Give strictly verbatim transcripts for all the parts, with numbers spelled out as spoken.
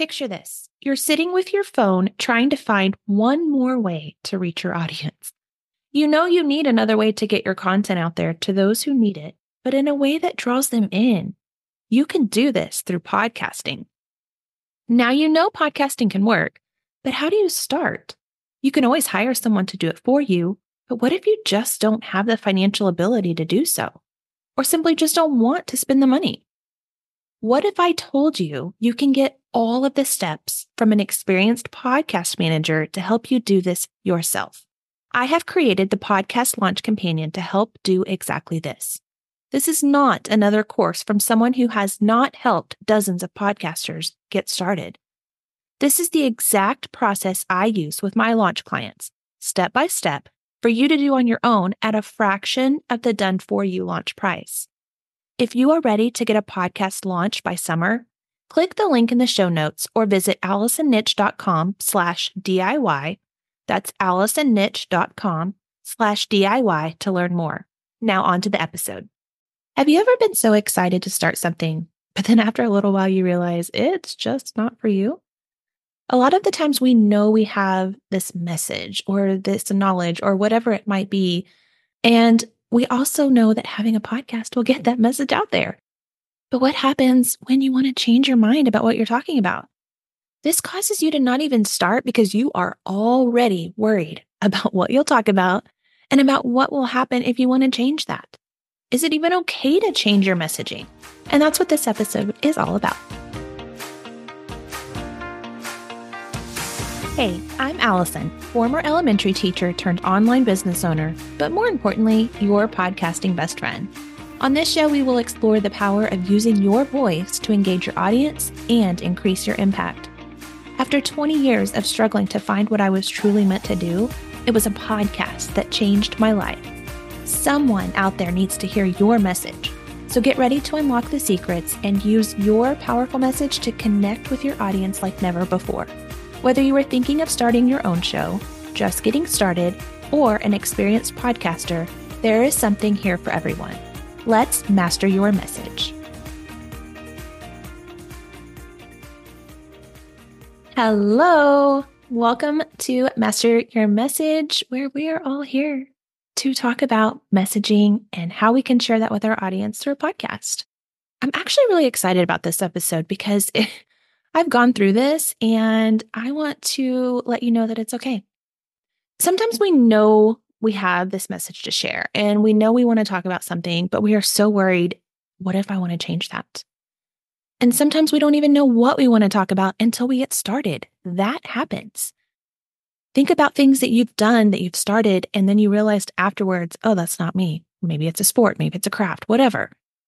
Picture this. You're sitting with your phone trying to find one more way to reach your audience. You know you need another way to get your content out there to those who need it, but in a way that draws them in. You can do this through podcasting. Now you know podcasting can work, but how do you start? You can always hire someone to do it for you, but what if you just don't have the financial ability to do so? Or simply just don't want to spend the money? What if I told you you can get all of the steps from an experienced podcast manager to help you do this yourself? I have created the Podcast Launch Companion to help do exactly this. This is not another course from someone who has not helped dozens of podcasters get started. This is the exact process I use with my launch clients, step by step, for you to do on your own at a fraction of the done-for-you launch price. If you are ready to get a podcast launched by summer, click the link in the show notes or visit allisonnitch.com slash DIY. That's allisonnitch.com slash DIY to learn more. Now on to the episode. Have you ever been so excited to start something, but then after a little while you realize it's just not for you? A lot of the times we know we have this message or this knowledge or whatever it might be, and we also know that having a podcast will get that message out there. But what happens when you want to change your mind about what you're talking about? This causes you to not even start because you are already worried about what you'll talk about and about what will happen if you want to change that. Is it even okay to change your messaging? And that's what this episode is all about. Hey, I'm Allison, former elementary teacher turned online business owner, but more importantly, your podcasting best friend. On this show, we will explore the power of using your voice to engage your audience and increase your impact. After twenty years of struggling to find what I was truly meant to do, it was a podcast that changed my life. Someone out there needs to hear your message. So get ready to unlock the secrets and use your powerful message to connect with your audience like never before. Whether you are thinking of starting your own show, just getting started, or an experienced podcaster, there is something here for everyone. Let's master your message. Hello, welcome to Master Your Message, where we are all here to talk about messaging and how we can share that with our audience through a podcast. I'm actually really excited about this episode because it, I've gone through this and I want to let you know that it's okay. Sometimes we know we have this message to share and we know we want to talk about something, but we are so worried, what if I want to change that? And sometimes we don't even know what we want to talk about until we get started. That happens. Think about things that you've done, that you've started, and then you realized afterwards, oh, that's not me. Maybe it's a sport, maybe it's a craft, whatever.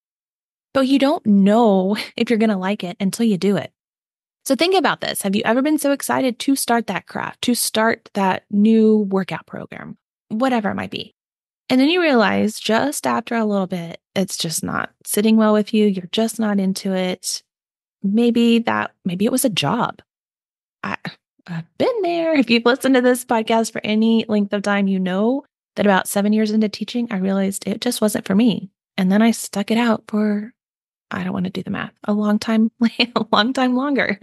But you don't know if you're going to like it until you do it. So think about this. Have you ever been so excited to start that craft, to start that new workout program, whatever it might be? And then you realize just after a little bit, it's just not sitting well with you. You're just not into it. Maybe that, maybe it was a job. I, I've been there. If you've listened to this podcast for any length of time, you know that about seven years into teaching, I realized it just wasn't for me. And then I stuck it out for, I don't want to do the math, a long time, a long time longer.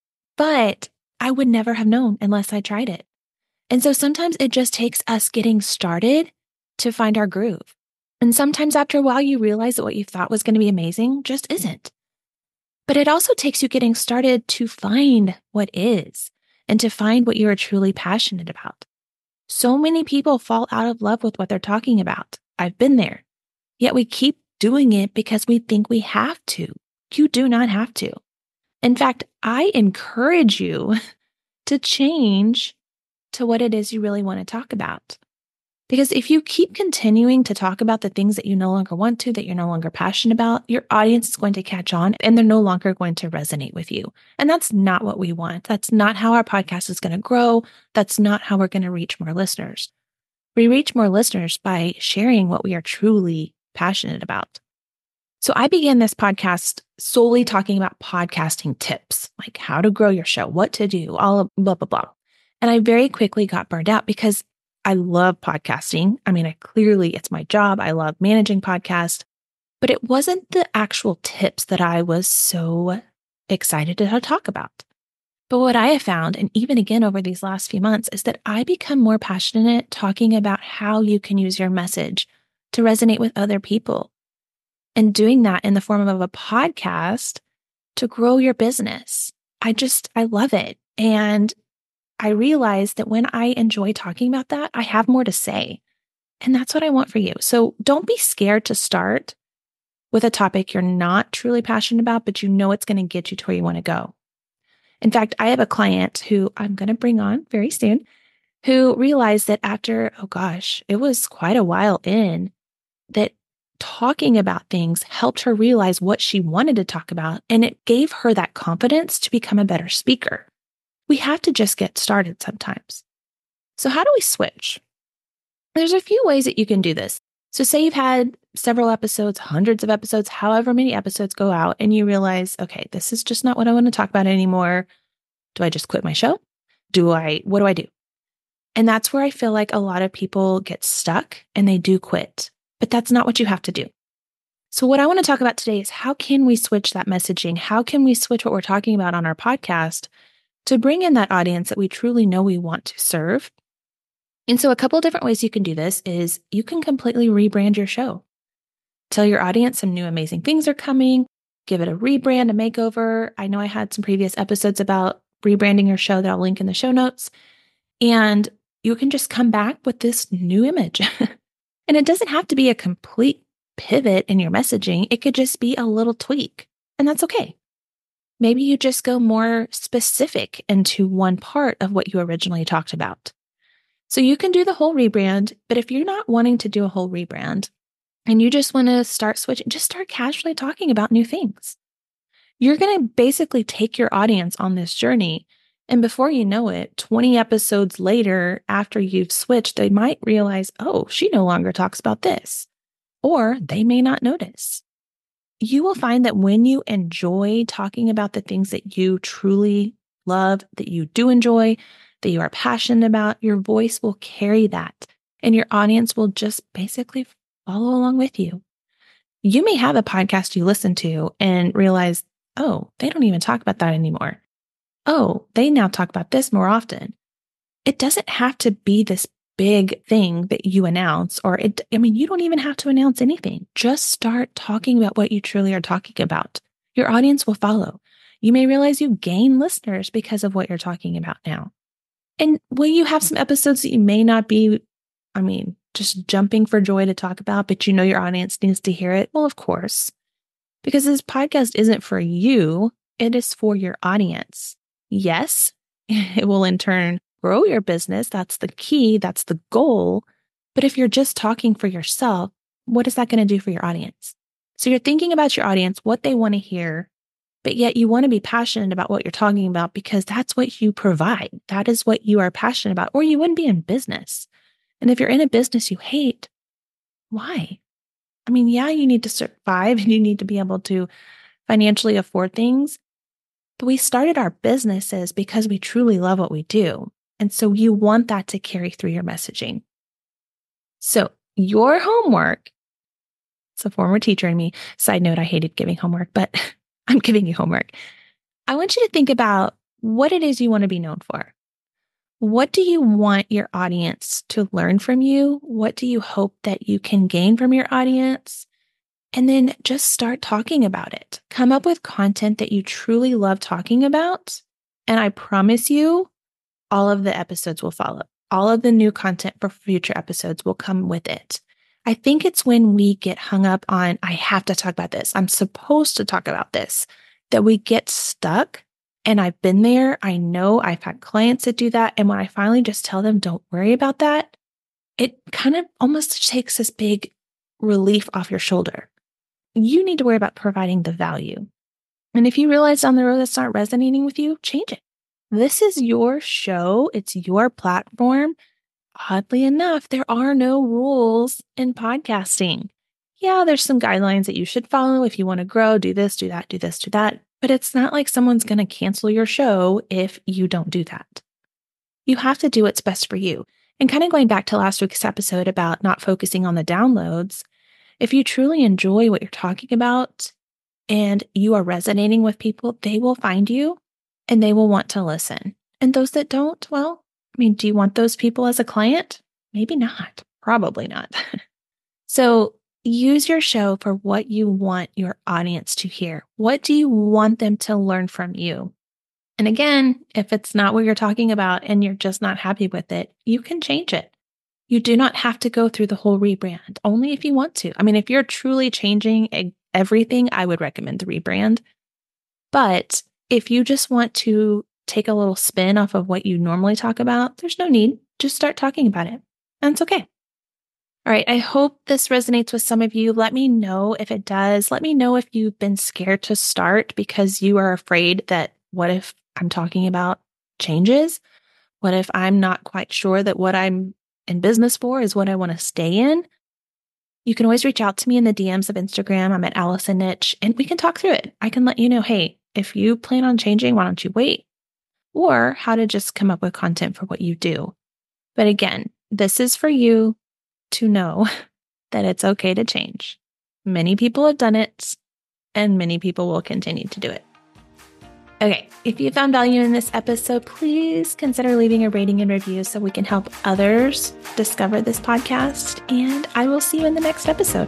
But I would never have known unless I tried it. And so sometimes it just takes us getting started to find our groove. And sometimes after a while, you realize that what you thought was going to be amazing just isn't. But it also takes you getting started to find what is and to find what you are truly passionate about. So many people fall out of love with what they're talking about. I've been there. Yet we keep doing it because we think we have to. You do not have to. In fact, I encourage you to change to what it is you really want to talk about. Because if you keep continuing to talk about the things that you no longer want to, that you're no longer passionate about, your audience is going to catch on and they're no longer going to resonate with you. And that's not what we want. That's not how our podcast is going to grow. That's not how we're going to reach more listeners. We reach more listeners by sharing what we are truly passionate about. So I began this podcast solely talking about podcasting tips, like how to grow your show, what to do, all of blah, blah, blah. And I very quickly got burned out because I love podcasting. I mean, I clearly, it's my job. I love managing podcasts, but it wasn't the actual tips that I was so excited to talk about. But what I have found, and even again over these last few months, is that I become more passionate talking about how you can use your message to resonate with other people, and doing that in the form of a podcast to grow your business. I just, I love it. And I realize that when I enjoy talking about that, I have more to say. And that's what I want for you. So don't be scared to start with a topic you're not truly passionate about, but you know it's going to get you to where you want to go. In fact, I have a client who I'm going to bring on very soon who realized that after, oh gosh, it was quite a while in, that talking about things helped her realize what she wanted to talk about, and it gave her that confidence to become a better speaker. We have to just get started sometimes. So how do we switch? There's a few ways that you can do this. So say you've had several episodes, hundreds of episodes, however many episodes go out, and you realize, okay, this is just not what I want to talk about anymore. Do I just quit my show? Do I, what do I do? And that's where I feel like a lot of people get stuck and they do quit, but that's not what you have to do. So what I want to talk about today is how can we switch that messaging? How can we switch what we're talking about on our podcast to bring in that audience that we truly know we want to serve? And so a couple of different ways you can do this is you can completely rebrand your show. Tell your audience some new amazing things are coming. Give it a rebrand, a makeover. I know I had some previous episodes about rebranding your show that I'll link in the show notes. And you can just come back with this new image. And it doesn't have to be a complete pivot in your messaging. It could just be a little tweak, and that's okay. Maybe you just go more specific into one part of what you originally talked about. So you can do the whole rebrand, but if you're not wanting to do a whole rebrand and you just want to start switching, just start casually talking about new things. You're going to basically take your audience on this journey. And before you know it, twenty episodes later, after you've switched, they might realize, oh, she no longer talks about this, or they may not notice. You will find that when you enjoy talking about the things that you truly love, that you do enjoy, that you are passionate about, your voice will carry that, and your audience will just basically follow along with you. You may have a podcast you listen to and realize, oh, they don't even talk about that anymore. Oh, they now talk about this more often. It doesn't have to be this big thing that you announce, or it, I mean, you don't even have to announce anything. Just start talking about what you truly are talking about. Your audience will follow. You may realize you gain listeners because of what you're talking about now. And will you have some episodes that you may not be, I mean, just jumping for joy to talk about, but you know your audience needs to hear it? Well, of course, because this podcast isn't for you. It is for your audience. Yes, it will in turn grow your business. That's the key. That's the goal. But if you're just talking for yourself, what is that going to do for your audience? So you're thinking about your audience, what they want to hear, but yet you want to be passionate about what you're talking about because that's what you provide. That is what you are passionate about, or you wouldn't be in business. And if you're in a business you hate, why? I mean, yeah, you need to survive and you need to be able to financially afford things. But we started our businesses because we truly love what we do. And so you want that to carry through your messaging. So your homework, it's a former teacher in me. Side note, I hated giving homework, but I'm giving you homework. I want you to think about what it is you want to be known for. What do you want your audience to learn from you? What do you hope that you can gain from your audience? And then just start talking about it. Come up with content that you truly love talking about. And I promise you, all of the episodes will follow. All of the new content for future episodes will come with it. I think it's when we get hung up on, I have to talk about this, I'm supposed to talk about this, that we get stuck. And I've been there. I know I've had clients that do that. And when I finally just tell them, don't worry about that, it kind of almost takes this big relief off your shoulder. You need to worry about providing the value. And if you realize down the road that's not resonating with you, change it. This is your show. It's your platform. Oddly enough, there are no rules in podcasting. Yeah, there's some guidelines that you should follow if you want to grow, do this, do that, do this, do that. But it's not like someone's going to cancel your show if you don't do that. You have to do what's best for you. And kind of going back to last week's episode about not focusing on the downloads, if you truly enjoy what you're talking about and you are resonating with people, they will find you and they will want to listen. And those that don't, well, I mean, do you want those people as a client? Maybe not. Probably not. So use your show for what you want your audience to hear. What do you want them to learn from you? And again, if it's not what you're talking about and you're just not happy with it, you can change it. You do not have to go through the whole rebrand, only if you want to. I mean, if you're truly changing everything, I would recommend the rebrand. But if you just want to take a little spin off of what you normally talk about, there's no need. Just start talking about it. And it's okay. All right. I hope this resonates with some of you. Let me know if it does. Let me know if you've been scared to start because you are afraid that what if I'm talking about changes? What if I'm not quite sure that what I'm in business for is what I want to stay in? You can always reach out to me in the D Ms of Instagram. I'm at Allison Nitsch, and we can talk through it. I can let you know, hey, if you plan on changing, why don't you wait? Or how to just come up with content for what you do. But again, this is for you to know that it's okay to change. Many people have done it, and many people will continue to do it. Okay, if you found value in this episode, please consider leaving a rating and review so we can help others discover this podcast, and I will see you in the next episode.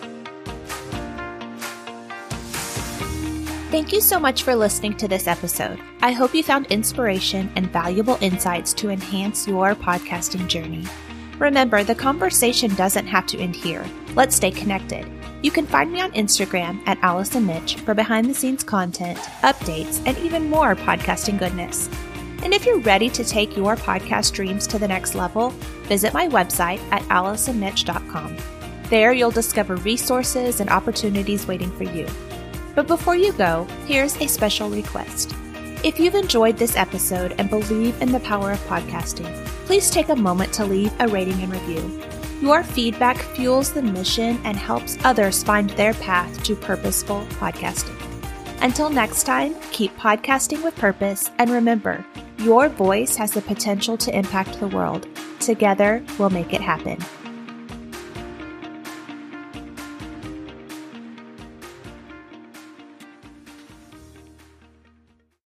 Thank you so much for listening to this episode. I hope you found inspiration and valuable insights to enhance your podcasting journey. Remember, the conversation doesn't have to end here. Let's stay connected. You can find me on Instagram at Allison Nitsch for behind-the-scenes content, updates, and even more podcasting goodness. And if you're ready to take your podcast dreams to the next level, visit my website at allison nitsch dot com. There, you'll discover resources and opportunities waiting for you. But before you go, here's a special request. If you've enjoyed this episode and believe in the power of podcasting, please take a moment to leave a rating and review. Your feedback fuels the mission and helps others find their path to purposeful podcasting. Until next time, keep podcasting with purpose, and remember, your voice has the potential to impact the world. Together, we'll make it happen.